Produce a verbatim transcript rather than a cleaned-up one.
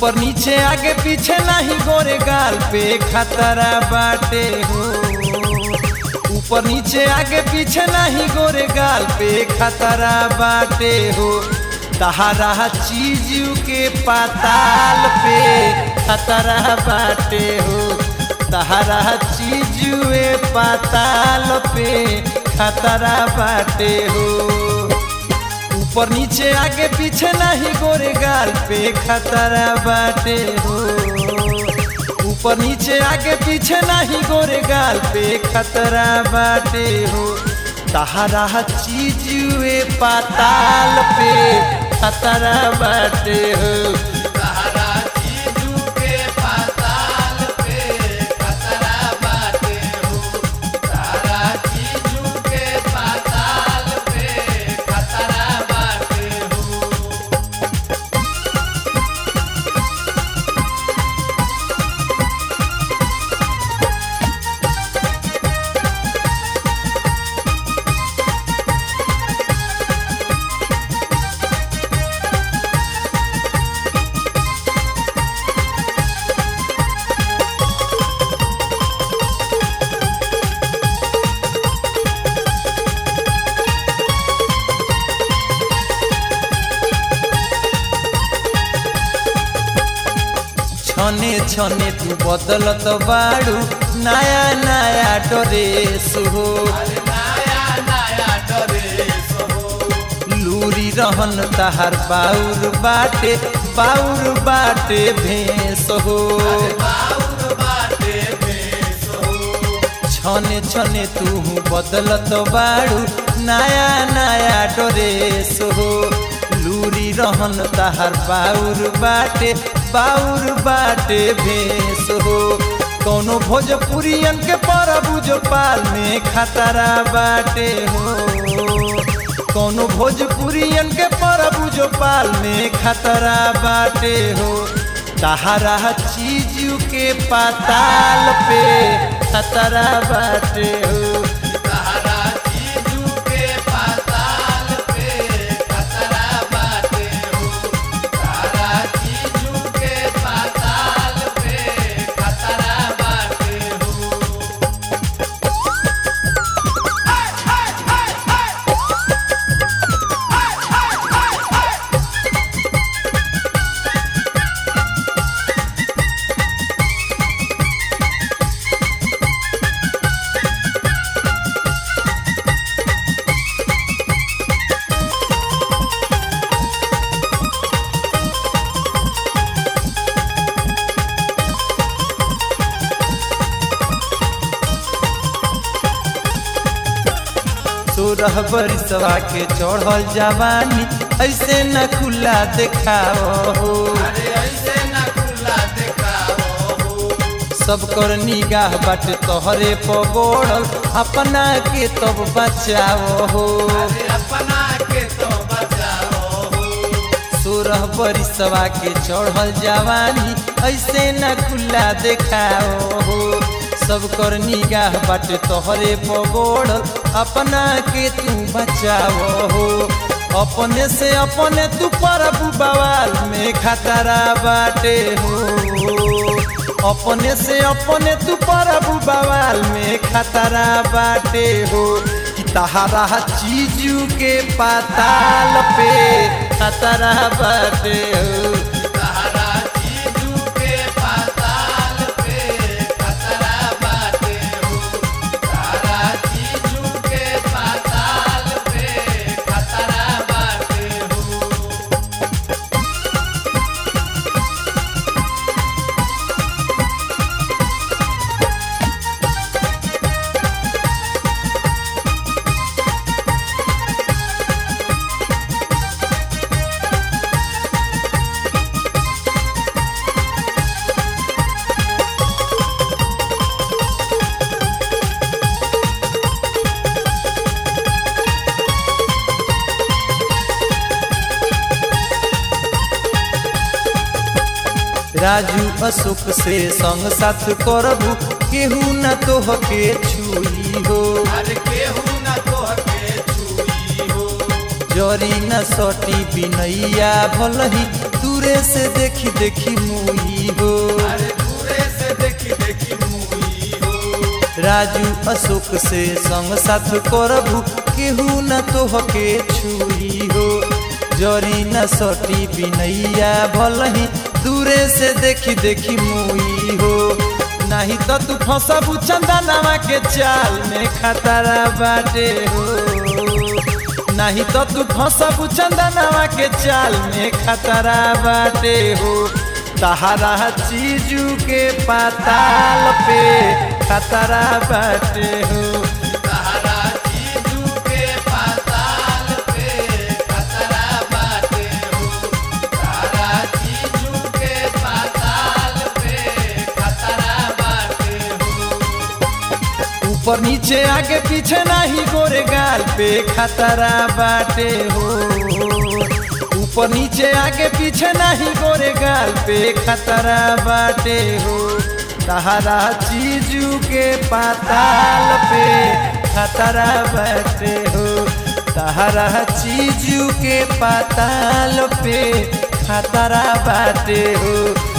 ऊपर नीचे आगे पीछे नहीं गोरे गाल पे खतरा बाटे हो। ऊपर नीचे आगे पीछे नहीं गोरे गाल पे खतरा बाटे हो। तहरा चीज के पाताल पे खतरा बाटे हो। तहरा चीज पाताल पे खतरा बाटे हो। ऊपर नीचे आगे पीछे नहीं गोरे गाल पे खतरा बाटे हो। ऊपर नीचे आगे पीछे नहीं गोरे गाल पे खतरा बाटे हो। तहरा चीज पाताल पे खतरा बाटे हो। तहरा चीजू के पाताल पे खतरा बाटे हो। तहरा चीजू के पाताल पे खतरा बाटे हो। छने छने तू बदलत बाड़ू नया नया ड्रेस हो। अरे नया नया ड्रेस हो। लूरी रहन तहार बाउर बाटे बाउर बाटे भेस हो। अरे बाउर बाटे भेस हो। छने छने तू बदलत बाड़ू नया नया ड्रेस हो। लूरी रहन तहार बाउर बाटे बाउर बाटे भेस हो। कौनो भोजपुरियन के परबू जो पाल में खतरा बाटे हो। कौनो भोजपुरियन के परबू जो पाल में खतरा बाटे हो। तहरा चीज के पाताल पे खतरा बाटे हो। तहरा चीजू के पाताल पे खतरा बाटे हो। तहरा चीजू के पाताल पे खतरा बाटे हो। सोरह बरिसवा के चढ़ल जवानी ऐसे न खुला देखाओ हो। अरे ऐसे न खुला देखाओ हो। सब कर निगाह बाटे तोहरे पगोड़ल अपना के तब बचाओ हो। अरे अपना के तो बचाओ हो। सोरह बरिसवा के चढ़ल जवानी ऐसे न खुला देखाओ हो। सब कर निगाह बाटे तोहरे पगोड़ल अपना के तू बचाओ हो। अपने से अपने तू परबू बवाल में खतरा बाटे हो। अपने से अपने तू परबू बवाल में खतरा बाटे हो। कि तहरा चीजू के पाताल पे खतरा बाटे हो। तहरा चीजू के पाताल पे खतरा बाटे हो। तहरा चीजू के पाताल पे खतरा बाटे हो। राजू अशोक से संग साथ करबू केहू न तोहके छुई हो। अरे केहू न तोहके छुई हो। जरी न सटी बिनैया भलही दूरे से देखी देखी मुई हो। अरे दूरे से देखी देखी मुई हो। राजू अशोक से संग साथ करबू केहू न तोहके छुई हो। जरी न सटी बिनैया भलही दूरे से देखी देखी मुई हो। नहीं तो तू फंसबू चंदनवा के चाल में खतरा बाटे हो। नहीं तो तू फंसबू चंदनवा के चाल में खतरा बाटे हो। तहरा चीजू के पाताल पे खतरा बाटे हो। तहरा चीजू के पाताल पे खतरा बाटे हो। तहरा चीजू के पाताल पे खतरा बाटे हो। ऊपर नीचे आगे पीछे नहीं गोरे गाल पे खतरा बाटे हो। ऊपर नीचे आगे पीछे नहीं गोरे गाल पे खतरा बाटे हो। तहरा चीजू के पाताल पे खतरा बाटे हो। तहरा चीजू के पाताल पे खतरा बाटे हो।